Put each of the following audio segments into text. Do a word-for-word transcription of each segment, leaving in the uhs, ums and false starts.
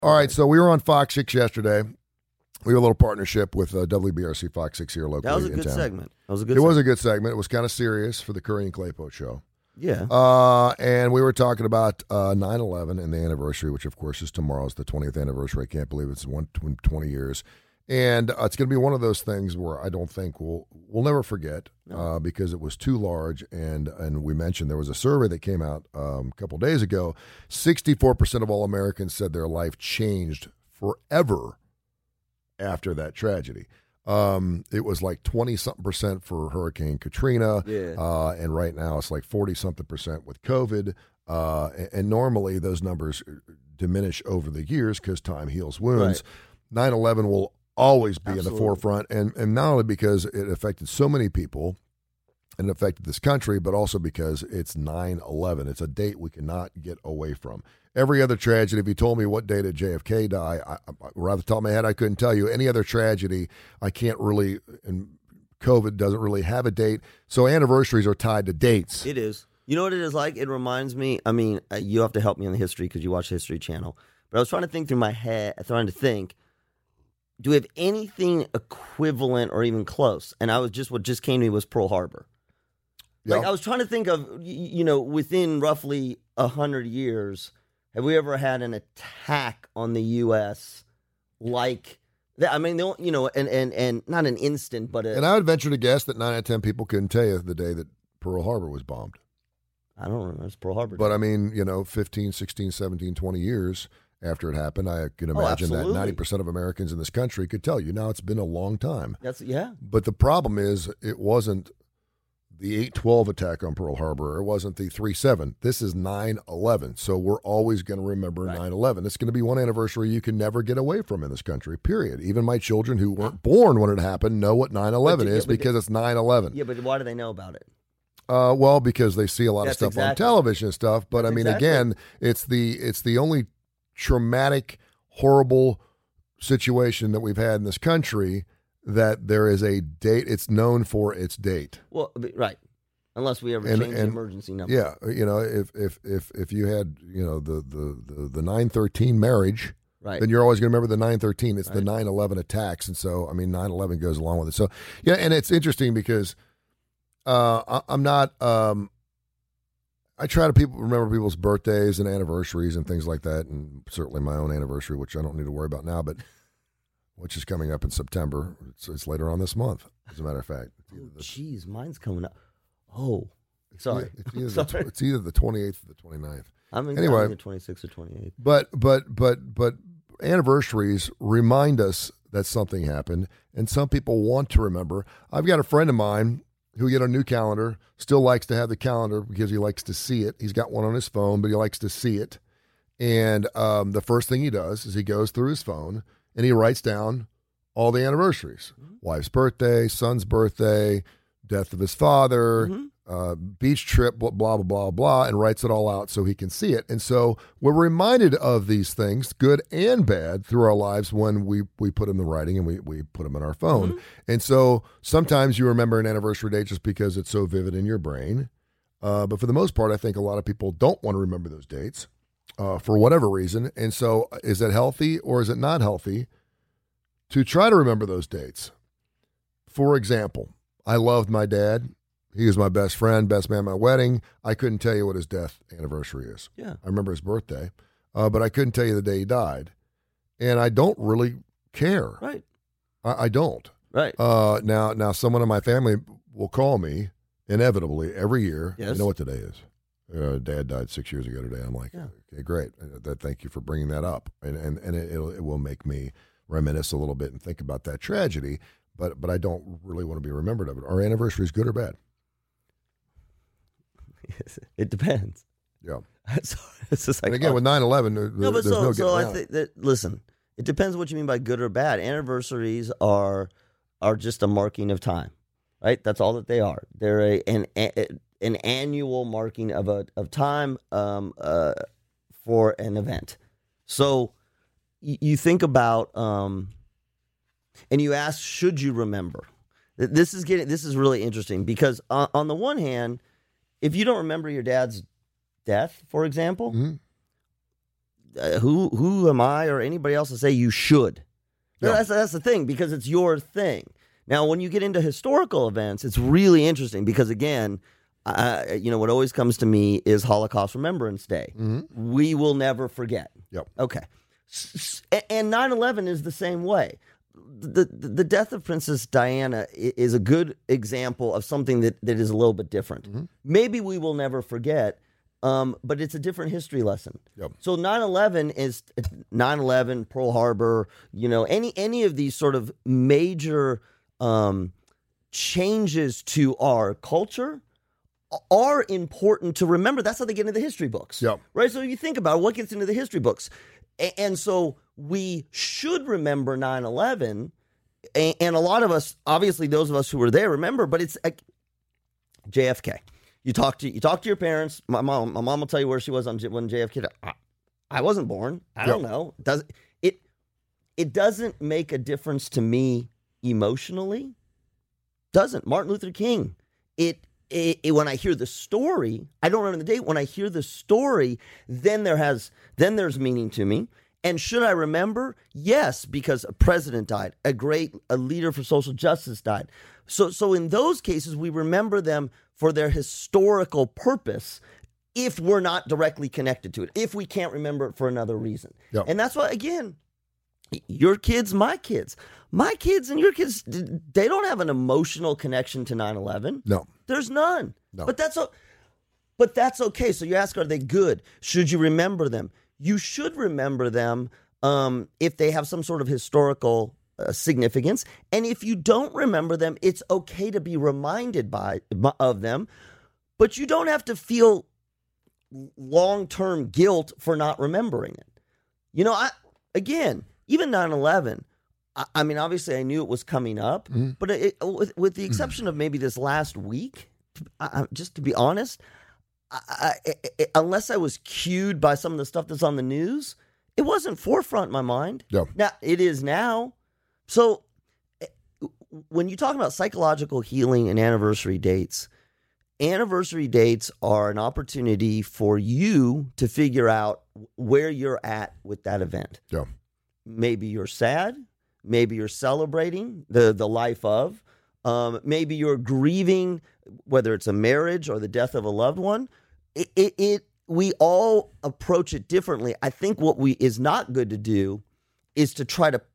All right, so we were on Fox six yesterday. We have a little partnership with uh, W B R C Fox six here locally. That was a in good town. segment. That was a good. It segment. was a good segment. It was kind of serious for the Curry and Claypote show. Yeah. Uh, and we were talking about uh, nine eleven and the anniversary, which of course is tomorrow's the twentieth anniversary. I can't believe it's one twenty years. And uh, it's going to be one of those things where I don't think we'll we'll never forget No. uh, because it was too large. And and we mentioned there was a survey that came out um, a couple days ago. sixty-four percent of all Americans said their life changed forever after that tragedy. Um, it was like twenty something percent for Hurricane Katrina. Yeah. Uh, and right now it's like forty something percent with COVID. Uh, and, and normally those numbers diminish over the years because time heals wounds. nine eleven will always be Absolutely. in the forefront. And, and not only because it affected so many people and it affected this country, but also because it's nine eleven. It's a date we cannot get away from. Every other tragedy, if you told me what day did J F K die, I, I, right off the top of my head, I couldn't tell you. Any other tragedy, I can't really, and COVID doesn't really have a date. So anniversaries are tied to dates. It is. You know what it is like? It reminds me, I mean, uh, you have to help me on the history because you watch the History Channel. But I was trying to think through my head, trying to think, do we have anything equivalent or even close? And I was just, what just came to me was Pearl Harbor. Yeah. Like I was trying to think of, you know, within roughly one hundred years, have we ever had an attack on the U S like that? I mean, you know, and, and, and not an instant, but a, And I would venture to guess that nine out of ten people couldn't tell you the day that Pearl Harbor was bombed. I don't remember. It's Pearl Harbor. But I mean, you know, fifteen, sixteen, seventeen, twenty years after it happened, I can Oh, imagine that absolutely. ninety percent of Americans in this country could tell you. Now, it's been a long time. That's, yeah. But the problem is it wasn't the eight twelve attack on Pearl Harbor. It wasn't the three seven. This is nine eleven. So we're always going to remember Right. nine eleven. It's going to be one anniversary you can never get away from in this country, period. Even my children who weren't born when it happened know what nine eleven But- is yeah, but- because it's nine eleven. Yeah, but why do they know about it? Uh, well, because they see a lot That's of stuff on exactly- television and stuff. But That's I mean, exactly- again, it's the it's the only traumatic, horrible situation that we've had in this country that there is a date. It's known for its date. Well, right. Unless we ever And- change the and- emergency number. Yeah, you know, if if if if you had you know the the the, the nine thirteen marriage. Right. Then you're always going to remember the nine thirteen. It's the Right. nine eleven attacks. And so, I mean, nine eleven goes along with it. So, yeah, and it's interesting because uh, I, I'm not, um, I try to people remember people's birthdays and anniversaries and things like that. And certainly my own anniversary, which I don't need to worry about now, but which is coming up in September. It's, it's later on this month, as a matter of fact. It's either the, Jeez, mine's coming up. Oh, sorry. It's either, the, Sorry. tw- it's either the twenty-eighth or the twenty-ninth. I'm in Anyway. the twenty-sixth or twenty-eighth. But but but but anniversaries remind us that something happened, and some people want to remember. I've got a friend of mine who get a new calendar, still likes to have the calendar because he likes to see it. He's got one on his phone, but he likes to see it. And um, the first thing he does is he goes through his phone and he writes down all the anniversaries: Mm-hmm. wife's birthday, son's birthday, death of his father, Mhm. uh, beach trip, blah, blah, blah, blah, blah, and writes it all out so he can see it. And so we're reminded of these things, good and bad, through our lives when we, we put them in writing and we, we put them in our phone. Mhm. And so sometimes you remember an anniversary date just because it's so vivid in your brain. Uh, but for the most part, I think a lot of people don't want to remember those dates uh, for whatever reason. And so is it healthy or is it not healthy to try to remember those dates? For example, I loved my dad. He was my best friend, best man at my wedding. I couldn't tell you what his death anniversary is. Yeah. I remember his birthday, uh, but I couldn't tell you the day he died. And I don't really care. Right. I, I don't. Right. Uh, now, now, someone in my family will call me inevitably every year. Yes. You know what today is? Uh, Dad died six years ago today. I'm like, Yeah. okay, great. Uh, that, thank you for bringing that up, and and and it, it'll, it will make me reminisce a little bit and think about that tragedy. But but I don't really want to be remembered of it. Are anniversaries good or bad? It depends. Yeah. so, it's just like, And again, with nine eleven, there, no, but there's so, no so getting I around it. think that, listen, it depends what you mean by good or bad. Anniversaries are are just a marking of time, right? That's all that they are. They're a, an a, an annual marking of a of time um, uh, for an event. So y- you think about, um, and you ask, should you remember? Th- This is getting this is really interesting because on, on the one hand, if you don't remember your dad's death, for example, Mhm. uh, who who am I or anybody else to say you should? Yeah. That's that's the thing, because it's your thing. Now, when you get into historical events, it's really interesting because, again, uh, you know, what always comes to me is Holocaust Remembrance Day. Mm-hmm. We will never forget. Yep. Okay. S- s- And nine eleven is the same way. The, the the death of Princess Diana i- is a good example of something that, that is a little bit different. Mm-hmm. Maybe we will never forget, um, but it's a different history lesson. Yep. So nine eleven is nine eleven, Pearl Harbor, you know, any any of these sort of major um, changes to our culture are important to remember. That's how they get into the history books. Yep. Right? So you think about what gets into the history books. A- And so we should remember nine eleven, a- and a lot of us, obviously those of us who were there, remember, but it's like J F K. You talk to you talk to your parents. My mom, my mom will tell you where she was on J- when J F K died. I, I wasn't born. I don't know. Does it? It doesn't make a difference to me emotionally. Doesn't. Martin Luther King. It. It, it, when I hear the story, I don't remember the date. When I hear the story, then there has then there's meaning to me. And should I remember? Yes, because a president died, a great a leader for social justice died. So so in those cases, we remember them for their historical purpose. If we're not directly connected to it, if we can't remember it for another reason, Yep. and that's why, again, your kids, my kids, my kids, and your kids, they don't have an emotional connection to nine eleven. No. There's none. No. But that's o- but that's okay. So you ask, are they good? Should you remember them? You should remember them um, if they have some sort of historical uh, significance. And if you don't remember them, it's okay to be reminded by of them. But you don't have to feel long-term guilt for not remembering it. You know, I again, even nine eleven, I, I mean, obviously I knew it was coming up, Mm-hmm. but it, with, with the exception of maybe this last week, I, I, just to be honest, I, I, I, unless I was cued by some of the stuff that's on the news, it wasn't forefront in my mind. Yeah. Now, it is now. So when you talk about psychological healing and anniversary dates, anniversary dates are an opportunity for you to figure out where you're at with that event. Yeah. Maybe you're sad. Maybe you're celebrating the, the life of. Um, maybe you're grieving, whether it's a marriage or the death of a loved one. It, it, it we all approach it differently. I think what we is not good to do is to try to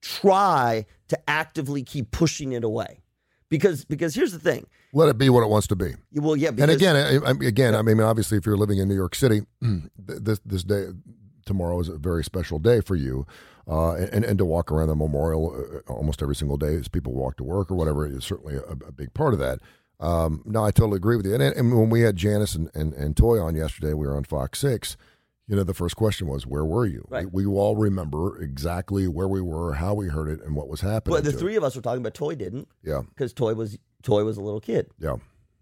try to actively keep pushing it away, because because here's the thing. Let it be what it wants to be. Well, yeah. And Because, again, I, I- again, I mean, obviously, if you're living in New York City, this this day, tomorrow is a very special day for you, uh, and and to walk around the memorial uh, almost every single day as people walk to work or whatever is certainly a, a big part of that. Um, no, I totally agree with you. And, and when we had Janice and, and, and Toy on yesterday, we were on Fox six. You know, the first question was, where were you? Right. We, we all remember exactly where we were, how we heard it, and what was happening. well, the to it. three of us were talking about Toy didn't, Yeah, because Toy was Toy was a little kid. yeah,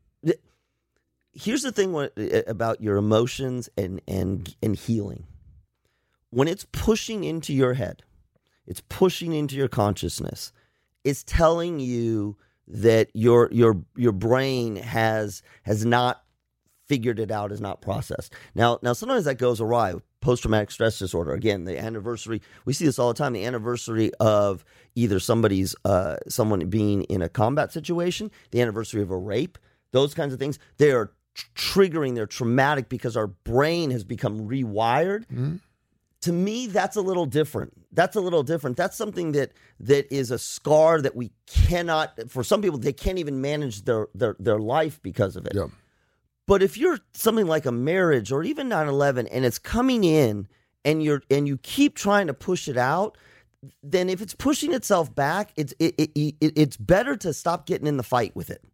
Here's the thing what, about your emotions and, and and healing. When it's pushing into your head, it's pushing into your consciousness. It's telling you that your your your brain has has not figured it out, has not processed. Now now sometimes that goes awry. Post-traumatic stress disorder. Again, the anniversary. We see this all the time. The anniversary of either somebody's uh, someone being in a combat situation, the anniversary of a rape, those kinds of things. They are tr- triggering. They're traumatic because our brain has become rewired. Mhm. To me, that's a little different. That's a little different. That's something that that is a scar that we cannot. For some people, they can't even manage their their their life because of it. yeah. But if you're something like a marriage or even nine eleven and it's coming in and you're and you keep trying to push it out, then if it's pushing itself back, it's it, it, it, it's better to stop getting in the fight with it.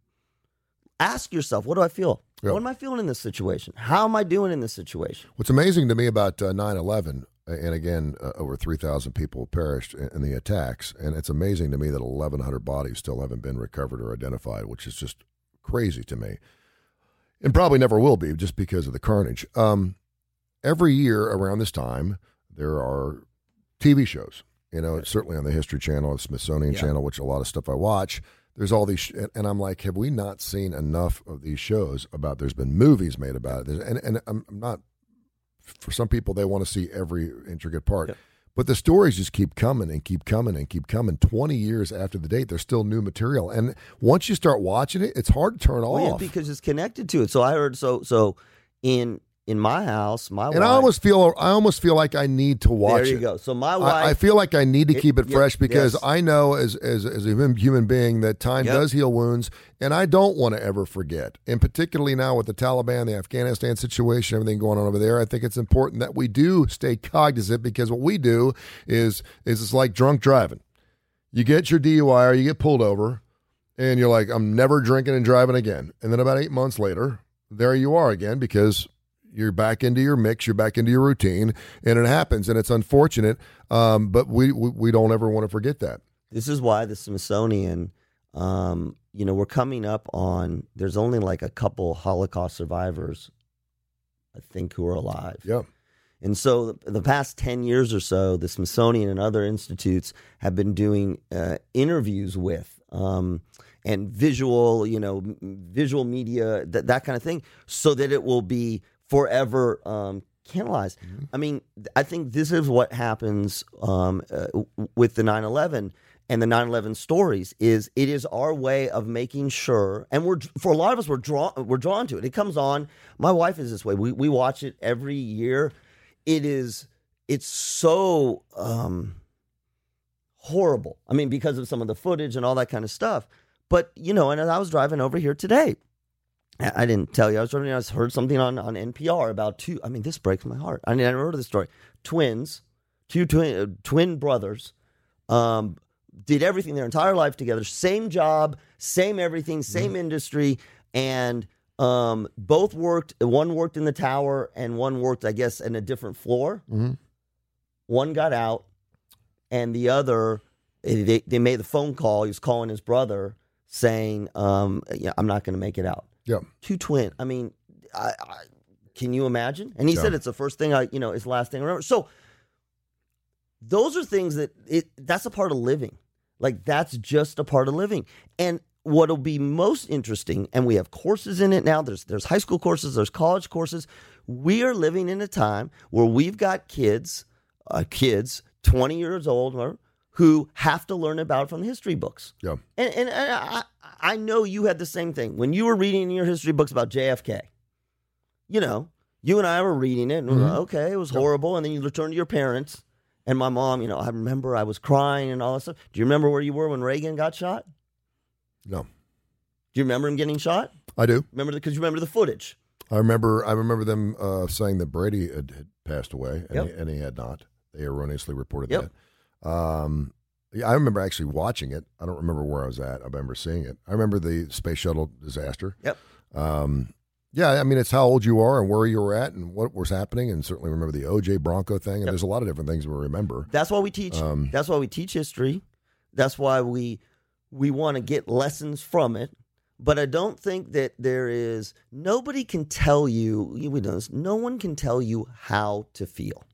Ask yourself, what do I feel? Yeah. What am I feeling in this situation? How am I doing in this situation? What's amazing to me about uh, nine eleven, and again, uh, over three thousand people perished in, in the attacks, and it's amazing to me that eleven hundred bodies still haven't been recovered or identified, which is just crazy to me. And probably never will be, just because of the carnage. Um, every year around this time, there are T V shows. You know, it's certainly on the History Channel, the Smithsonian Yeah. Channel, which a lot of stuff I watch. There's all these, sh- and I'm like, have we not seen enough of these shows about? There's been movies made about it, There's, and and I'm, I'm not for some people, they want to see every intricate part. Yep. But the stories just keep coming and keep coming and keep coming. twenty years after the date, there's still new material. And once you start watching it, it's hard to turn well, off. Yeah, because it's connected to it. So I heard, so so in in my house, my and wife. I almost feel I almost feel like I need to watch it. There you it. go. So my wife. I, I feel like I need to it, keep it fresh yeah, because yes. I know as, as as a human, human being that time Yep. does heal wounds, and I don't want to ever forget. And particularly now with the Taliban, the Afghanistan situation, everything going on over there, I think it's important that we do stay cognizant because what we do is is it's like drunk driving. You get your D U I or you get pulled over, and you're like, I'm never drinking and driving again. And then about eight months later, there you are again because you're back into your mix, you're back into your routine, and it happens, and it's unfortunate, um, but we, we we don't ever want to forget that. This is why the Smithsonian, um, you know, we're coming up on, there's only like a couple Holocaust survivors, I think, who are alive. Yeah. And so the, the past ten years or so, the Smithsonian and other institutes have been doing uh, interviews with um, and visual, you know, m- visual media, that, that kind of thing, so that it will be forever um, canalized. Mm-hmm. I mean, I think this is what happens um, uh, with the nine eleven and the nine eleven stories. Is it is our way of making sure, and we're for a lot of us, we're drawn we're drawn to it. It comes on. My wife is this way. We we watch it every year. It is it's so um, horrible. I mean, because of some of the footage and all that kind of stuff. But you know, and I was driving over here today. I didn't tell you. I was driving. I heard something on, on N P R about two. I mean, this breaks my heart. I mean, I never heard of this story. Twins, two twin uh, twin brothers, um, did everything their entire life together. Same job, same everything, same mm-hmm. industry, and um, both worked. One worked in the tower, and one worked, I guess, in a different floor. Mm-hmm. One got out, and the other, they they made the phone call. He was calling his brother, saying, um, "Yeah, I'm not going to make it out." Yeah, two twin. I mean, I, I, can you imagine? And he yeah. said it's the first thing I, you know, it's the last thing I remember. So those are things that it that's a part of living. Like that's just a part of living. And what'll be most interesting, and we have courses in it now. There's there's high school courses, there's college courses. We are living in a time where we've got kids, uh, kids twenty years old, or who have to learn about it from the history books. Yeah, and and, and I. I know you had the same thing when you were reading your history books about J F K. You know, you and I were reading it, and mm-hmm. we were like, okay, it was horrible. And then you return to your parents, and my mom, you know, I remember I was crying and all that stuff. Do you remember where you were when Reagan got shot? No. Do you remember him getting shot? I do. Remember because you remember the footage. I remember. I remember them uh, saying that Brady had, had passed away, and, yep. he, and he had not. They erroneously reported yep. that. Um, Yeah, I remember actually watching it. I don't remember where I was at. I remember seeing it. I remember the space shuttle disaster. Yep. Um, yeah, I mean, it's how old you are and where you were at and what was happening, and certainly remember the O J Bronco thing. And yep. there's a lot of different things we remember. That's why we teach. Um, that's why we teach history. That's why we we want to get lessons from it. But I don't think that there is. Nobody can tell you. We know this. No one can tell you how to feel.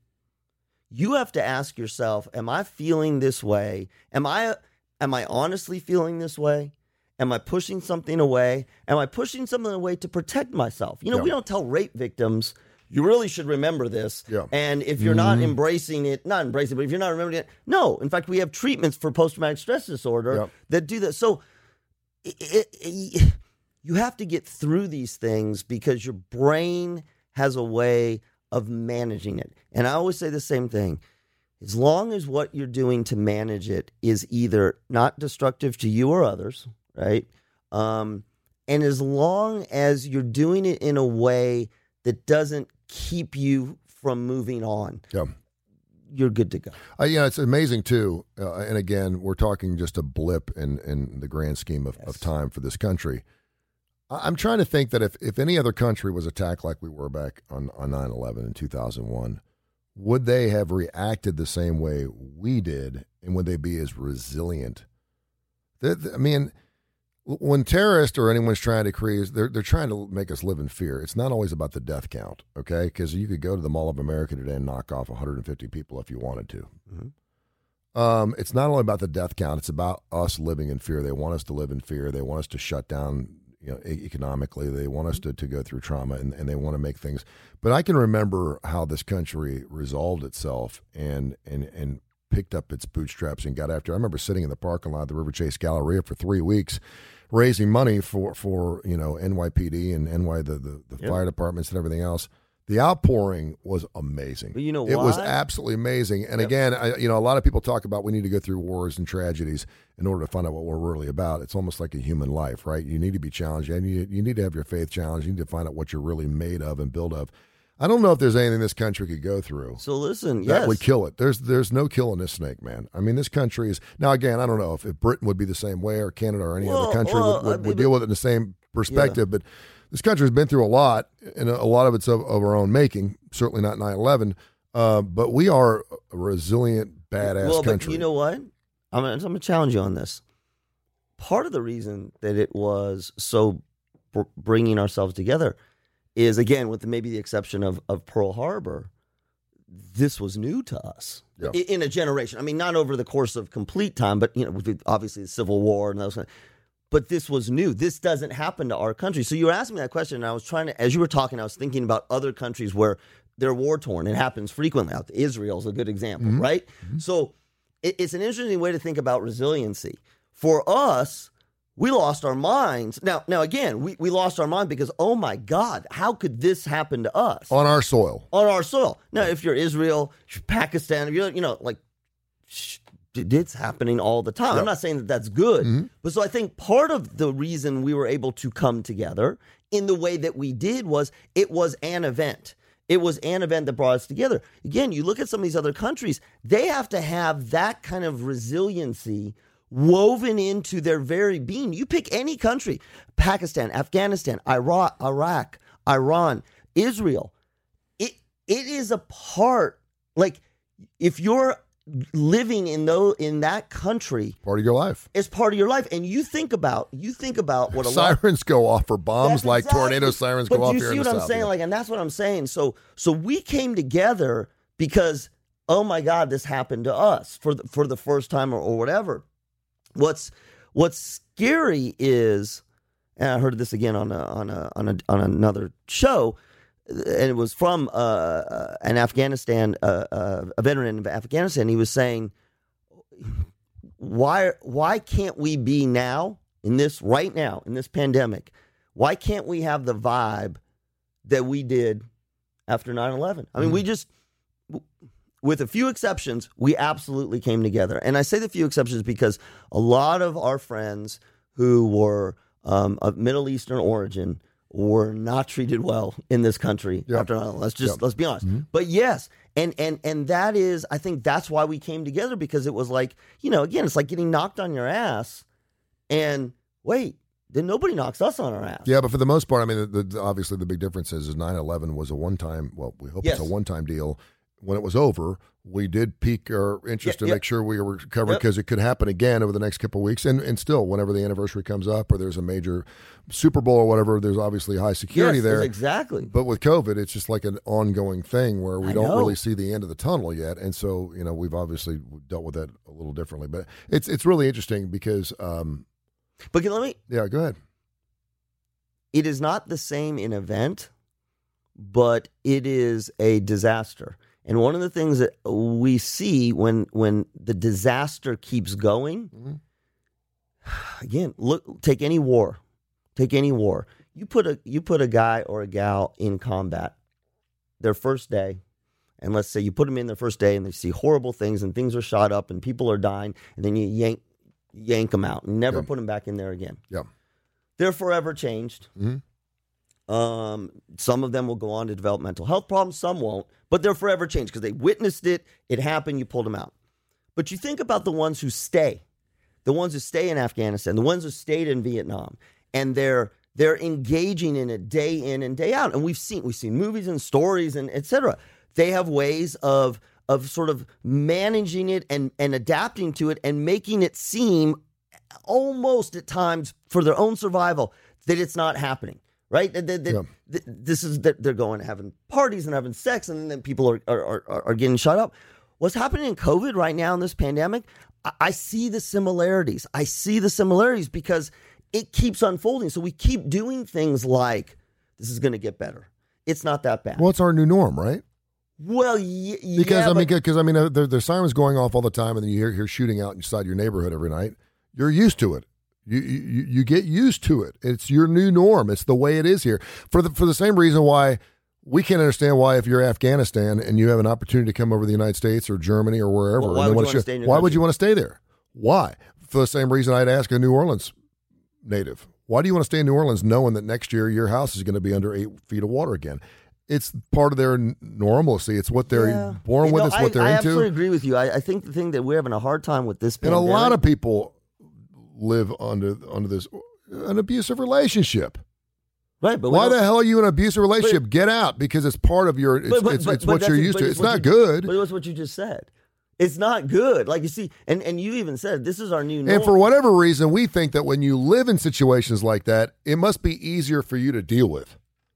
You have to ask yourself, am I feeling this way? Am I am I honestly feeling this way? Am I pushing something away? Am I pushing something away to protect myself? You know, yeah. we don't tell rape victims, you really should remember this. Yeah. And if you're mm-hmm. not embracing it, not embracing it, but if you're not remembering it, no. In fact, we have treatments for post-traumatic stress disorder yeah. that do that. So it, it, it, you have to get through these things because your brain has a way of managing it. And I always say the same thing. As long as what you're doing to manage it is either not destructive to you or others, right? Um, and as long as you're doing it in a way that doesn't keep you from moving on, yeah. you're good to go. Uh, yeah, it's amazing, too. Uh, and again, we're talking just a blip in, in the grand scheme of, yes. of time for this country. I'm trying to think that if, if any other country was attacked like we were back on, on nine eleven in two thousand one, would they have reacted the same way we did, and would they be as resilient? They're, I mean, when terrorists or anyone's trying to create, they're, they're trying to make us live in fear. It's not always about the death count, okay? Because you could go to the Mall of America today and knock off one hundred fifty people if you wanted to. Mm-hmm. Um, it's not only about the death count. It's about us living in fear. They want us to live in fear. They want us to shut down you know, e- economically. They want us to, to go through trauma, and, and they want to make things. But I can remember how this country resolved itself and and and picked up its bootstraps and got after. I remember sitting in the parking lot of the River Chase Galleria for three weeks, raising money for, for you know, N Y P D and N Y the the, the Yep. fire departments and everything else. The outpouring was amazing. But you know it was why? absolutely amazing. And Yep. again, I, you know, a lot of people talk about we need to go through wars and tragedies in order to find out what we're really about. It's almost like a human life, right? You need to be challenged, and you, you need to have your faith challenged. You need to find out what you're really made of and built of. I don't know if there's anything this country could go through So listen, that yes. would kill it. There's there's no killing this snake, man. I mean, this country is now. Again, I don't know if, if Britain would be the same way, or Canada, or any Well, other country well, would, would, I mean, would but- deal with it in the same perspective. But this country has been through a lot, and a, a lot of it's of, of our own making. Certainly not nine eleven, uh, but we are a resilient, badass well, country. But you know what? I'm gonna, I'm gonna challenge you on this. Part of the reason that it was so br- bringing ourselves together is, again, with the, maybe the exception of, of Pearl Harbor, this was new to us Yeah. I- in a generation. I mean, not over the course of complete time, but you know, with obviously the Civil War and those. Kind of, but this was new. This doesn't happen to our country. So you were asking me that question, and I was trying to, as you were talking, I was thinking about other countries where they're war torn. It happens frequently. Israel's a good example, Mhm. right? So it, it's an interesting way to think about resiliency. For us, we lost our minds. Now, now again, we, we lost our mind because, oh my God, how could this happen to us on our soil. on our soil? Now, if you're Israel, if you're Pakistan, if you're, you know, like, sh- it's happening all the time. Yep. I'm not saying that that's good, Mhm. but so I think part of the reason we were able to come together in the way that we did was it was an event. It was an event that brought us together. Again, you look at some of these other countries, they have to have that kind of resiliency woven into their very being. You pick any country, Pakistan, Afghanistan, Iraq, Iraq, Iran, Israel. It it is a part, like if you're living in those in that country, Part of your life. it's part of your life. And you think about you think about what a lot Sirens go off for bombs That's like exactly- tornado sirens but go off you here see in what the I'm South. saying? yeah. Like, and that's what I'm saying. So, so we came together because, oh my God, this happened to us for the, for the first time or, or whatever. What's what's scary is, and I heard this again on a, on a, on a, on another show, and it was from uh, uh, an Afghanistan uh, uh, a veteran of Afghanistan. He was saying, why why can't we be now in this right now in this pandemic? Why can't we have the vibe that we did after nine eleven? I mean, Mm-hmm. we just, with a few exceptions, we absolutely came together. And I say the few exceptions because a lot of our friends who were um, of Middle Eastern origin were not treated well in this country Yep. after nine eleven. Let's just Yep. let's be honest. Mhm. But yes, and and and that is, I think that's why we came together, because it was like, you know, again, it's like getting knocked on your ass, and wait, then nobody knocks us on our ass. Yeah, but for the most part, I mean, the, the, obviously the big difference is, is nine eleven was a one-time, well, we hope Yes. it's a one-time deal. When it was over, we did pique our interest Yep, to yep. make sure we were covered, Yep. because it could happen again over the next couple of weeks. And, and still, whenever the anniversary comes up or there's a major Super Bowl or whatever, there's obviously high security Yes, there. exactly. But with COVID, it's just like an ongoing thing where we I don't know. really see the end of the tunnel yet. And so, you know, we've obviously dealt with that a little differently. But it's it's really interesting because, um, But can, let me. yeah, go ahead. It is not the same in event, but it is a disaster. And one of the things that we see when when the disaster keeps going, Mhm. again, look, take any war, take any war. You put a you put a guy or a gal in combat, their first day, and let's say you put them in their first day, and they see horrible things, and things are shot up, and people are dying, and then you yank yank them out and never Yeah. put them back in there again. Yeah. They're forever changed. Mhm. Um, some of them will go on to develop mental health problems. Some won't, but they're forever changed because they witnessed it. It happened. You pulled them out. But you think about the ones who stay, the ones who stay in Afghanistan, the ones who stayed in Vietnam, and they're they're engaging in it day in and day out. And we've seen we've seen movies and stories and et cetera. They have ways of of sort of managing it and and adapting to it and making it seem almost at times for their own survival that it's not happening. Right? That, that, that- Yeah. th- this is that they're going and having parties and having sex, and then people are are, are are getting shut up. What's happening in COVID right now in this pandemic? I, I see the similarities. I see the similarities because it keeps unfolding. So we keep doing things like, this is going to get better. It's not that bad. Well, it's our new norm, right? Well, y- because yeah, I mean, but, because I mean, uh, there, there's sirens going off all the time, and then you hear, hear shooting out inside your neighborhood every night. You're used to it. You, you you get used to it. It's your new norm. It's the way it is here. For the for the same reason why we can't understand why if you're Afghanistan and you have an opportunity to come over to the United States or Germany or wherever, well, why, and would you you, stay in your why country? would you want to stay there? Why? For the same reason I'd ask a New Orleans native, why do you want to stay in New Orleans knowing that next year your house is going to be under eight feet of water again? It's part of their normalcy. It's what they're yeah. born you with. know, It's I, what they're I into. absolutely agree with you. I, I think the thing that we're having a hard time with this and pandemic, a lot of people live under under this an abusive relationship. right? But Why the hell are you in an abusive relationship? But, Get out, because it's part of your. It's, but, but, it's, but, it's but what you're used to. It's It's what not you, good. But it was what you just said. It's not good. Like you see, and, and you even said this is our new norm. And for whatever reason, we think that when you live in situations like that, it must be easier for you to deal with.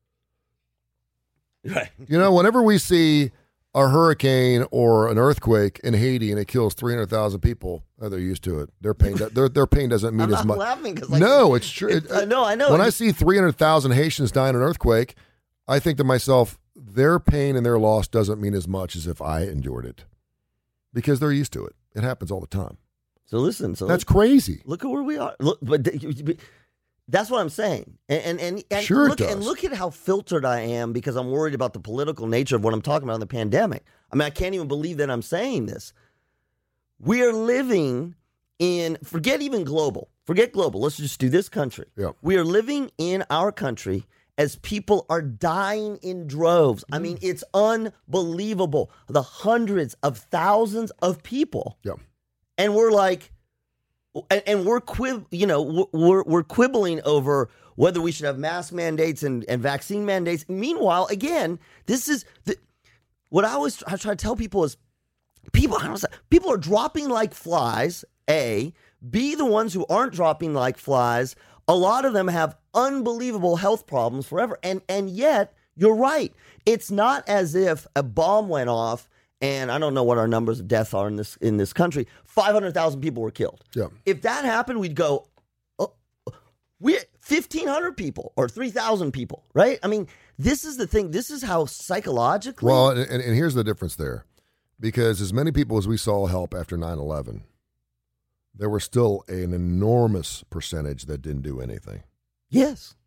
Right. You know, whenever we see a hurricane or an earthquake in Haiti and it kills three hundred thousand people, oh, they're used to it. Their pain, their their pain doesn't mean I'm as not much. laughing because like, no, it's true. It, I know, I know. When I see three hundred thousand Haitians die in an earthquake, I think to myself, their pain and their loss doesn't mean as much as if I endured it, because they're used to it. It happens all the time. So listen, so That's crazy. Look at where we are. Look, but that's what I'm saying. And and and, and Sure it look does. and look at how filtered I am because I'm worried about the political nature of what I'm talking about in the pandemic. I mean, I can't even believe that I'm saying this. We are living in, forget even global. Forget global. Let's just do this country. Yeah. We are living in our country as people are dying in droves. I mean, it's unbelievable. The hundreds of thousands of people. Yeah. And we're like, and, and we're quib, you know, we're we're quibbling over whether we should have mask mandates and, and vaccine mandates. Meanwhile, again, this is the, what I always I try to tell people is people I don't know, people are dropping like flies. A, B, the ones who aren't dropping like flies, a lot of them have unbelievable health problems forever. And and yet, you're right. It's not as if a bomb went off. And I don't know what our numbers of deaths are in this in this country. five hundred thousand people were killed. Yeah. If that happened, we'd go, oh, we fifteen hundred people or three thousand people, right? I mean, this is the thing. This is how psychologically. Well, and, and here's the difference there. Because as many people as we saw help after nine eleven, there were still an enormous percentage that didn't do anything. Yes.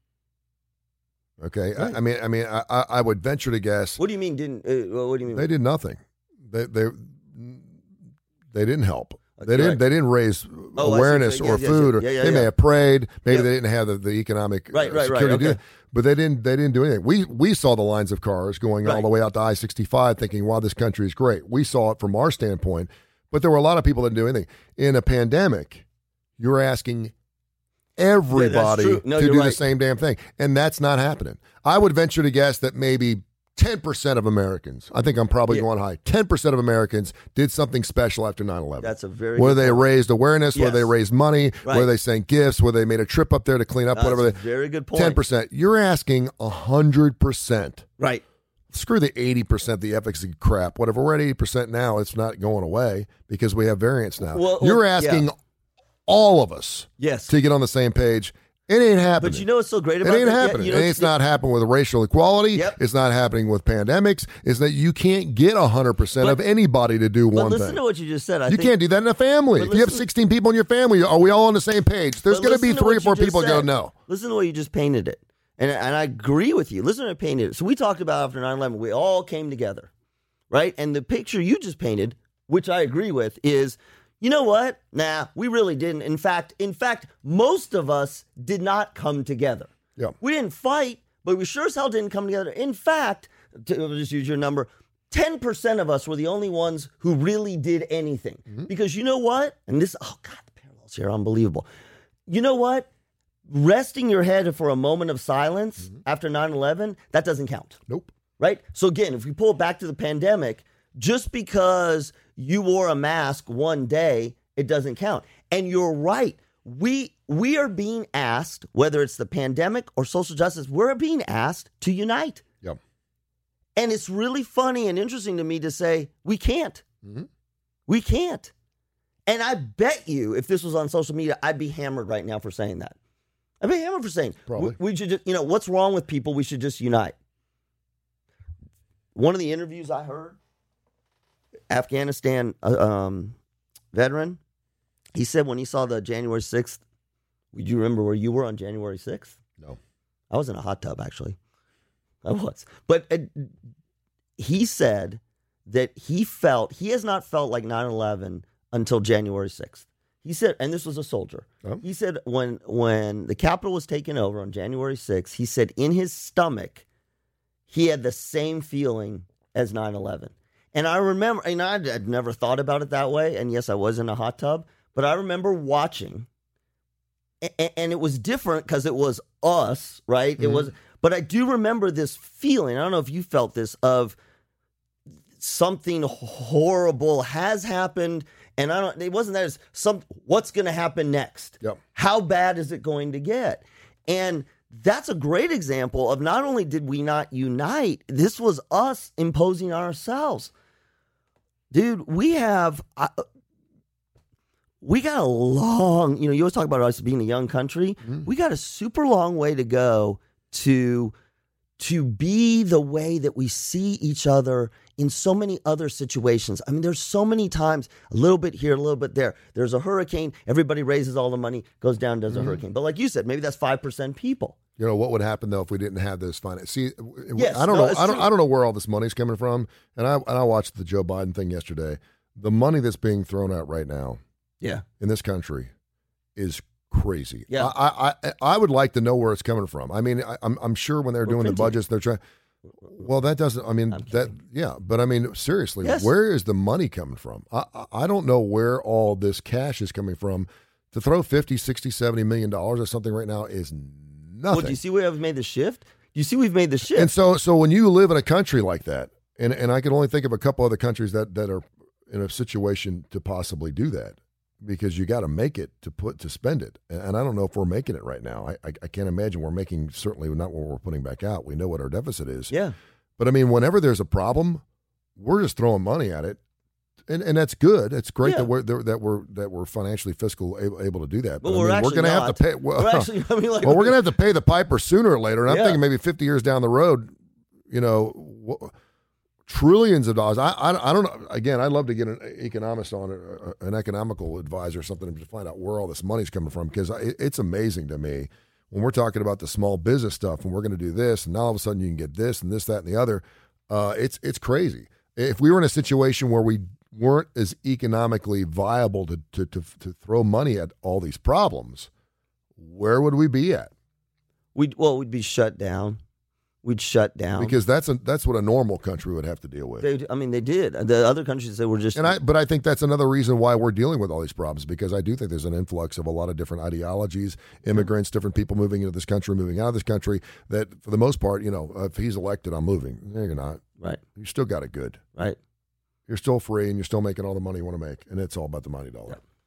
Okay? Right. I, I mean, I mean, I, I would venture to guess. What do you mean didn't, uh, what do you mean? They did nothing. They they they didn't help. They Okay, didn't. right. They didn't raise Oh, I see. awareness Yeah, or yeah, food. yeah, Or yeah, yeah, they may yeah. have prayed. Maybe Yep. they didn't have the, the economic Right, uh, right, right, security to do okay. it. But they didn't. They didn't do anything. We we saw the lines of cars going all Right. the way out to I sixty-five, thinking, "Wow, this country is great." We saw it from our standpoint, but there were a lot of people that didn't do anything. In a pandemic, you're asking everybody true. No, to you're do the right. same damn thing, and that's not happening. I would venture to guess that maybe ten percent of Americans, I think I'm probably Yeah. going high, ten percent of Americans did something special after nine eleven. That's a very Whether good they point. raised awareness, whether Yes. they raised money, Right. whether they sent gifts, whether they made a trip up there to clean up, That's whatever a they very good point. ten percent. You're asking one hundred percent. Right. Screw the eighty percent, the efficacy crap. Whatever, we're at eighty percent now. It's not going away because we have variants now. Well, You're well, asking yeah. all of us Yes. to get on the same page. It ain't happening. But you know what's so great It about ain't that? Yeah, happening. you know, and it's not happening with racial equality. Yep. It's not happening with pandemics. It's that you can't get one hundred percent But- of anybody to do But one listen thing. to what you just said. I You think, can't do that in a family. But If you have listen- sixteen people in your family, are we all on the same page? There's But going to be listen to three or what four you just people said. going, no. Listen to the way you just painted it. And, and I agree with you. Listen to how I painted it. So we talked about after nine eleven, we all came together, right? And the picture you just painted, which I agree with, is, you know what? Nah, we really didn't. In fact, in fact, most of us did not come together. Yeah. We didn't fight, but we sure as hell didn't come together. In fact, to, I'll just use your number, ten percent of us were the only ones who really did anything. Mm-hmm. Because you know what? And this, oh God, the parallels here are unbelievable. You know what? Resting your head for a moment of silence Mm-hmm. after nine eleven, that doesn't count, Nope. right? So again, if we pull it back to the pandemic, just because you wore a mask one day, it doesn't count. And you're right. We we are being asked, whether it's the pandemic or social justice, we're being asked to unite. Yep. And it's really funny and interesting to me to say, we can't. Mm-hmm. We can't. And I bet you, if this was on social media, I'd be hammered right now for saying that. I blame him for saying, Probably. we, we should just, you know, what's wrong with people? We should just unite. One of the interviews I heard, Afghanistan uh, um, veteran, he said when he saw the January sixth, would you remember where you were on January sixth? No. I was in a hot tub, actually. I was. But uh, he said that he felt, he has not felt like nine eleven until January sixth. He said, and this was a soldier. Oh. He said when when the Capitol was taken over on January sixth, he said in his stomach, he had the same feeling as nine eleven. And I remember, and I'd, I'd never thought about it that way. And yes, I was in a hot tub, but I remember watching, and, and it was different because it was us, right? Mm-hmm. It was, but I do remember this feeling. I don't know if you felt this, of something horrible has happened. And I don't, it wasn't that it's some, what's going to happen next? Yep. How bad is it going to get? And that's a great example of not only did we not unite, this was us imposing on ourselves. Dude, we have, uh, we got a long, you know, you always talk about us being a young country. Mm-hmm. We got a super long way to go to, to be the way that we see each other in so many other situations. I mean, there's so many times, a little bit here, a little bit there. There's a hurricane, everybody raises all the money, goes down, does a mm-hmm. hurricane. But like you said, maybe that's five percent people. You know, what would happen though if we didn't have those finance? See, yes, I don't no, know. I don't. true. I don't know where all this money's coming from. And I and I watched the Joe Biden thing yesterday. The money that's being thrown out right now, yeah, in this country, is crazy. Yeah, I I I would like to know where it's coming from. I mean, I, I'm I'm sure when they're We're doing printing. the budgets, they're trying. Well, that doesn't. I mean, that yeah, but I mean, seriously, yes. where is the money coming from? I I don't know where all this cash is coming from. To throw fifty, sixty, seventy million dollars at something right now is nothing. Well, do you see we have made the shift? Do you see we've made the shift? And so, so when you live in a country like that, and, and I can only think of a couple other countries that, that are in a situation to possibly do that, because you got to make it to put to spend it. And I don't know if we're making it right now. I, I, I can't imagine we're making, certainly not what we're putting back out. We know what our deficit is. Yeah. But I mean, whenever there's a problem, we're just throwing money at it. And and that's good. It's great yeah. that we're that we're that we're financially fiscal able, able to do that. But, but we're I mean, actually we're going to not. have to pay. Well, we're actually, I mean, like, well, we're going to have to pay the piper sooner or later. And I'm yeah. thinking maybe fifty years down the road, you know, w- trillions of dollars. I, I I don't know. Again, I'd love to get an economist on it, an economical advisor or something to find out where all this money's coming from, because it, it's amazing to me when we're talking about the small business stuff and we're going to do this, and now all of a sudden you can get this and this, that, and the other. Uh, it's it's crazy. If we were in a situation where we weren't as economically viable to, to to to throw money at all these problems, where would we be at? We'd well, we'd be shut down. We'd shut down because that's a, that's what a normal country would have to deal with. They, I mean, they did. The other countries that were just, and I, but I think that's another reason why we're dealing with all these problems, because I do think there's an influx of a lot of different ideologies, immigrants, different people moving into this country, moving out of this country. That for the most part, you know, if he's elected, I'm moving. No, you're not. Right. You still got it good. Right. You're still free, and you're still making all the money you want to make, and it's all about the money dollar. Yep.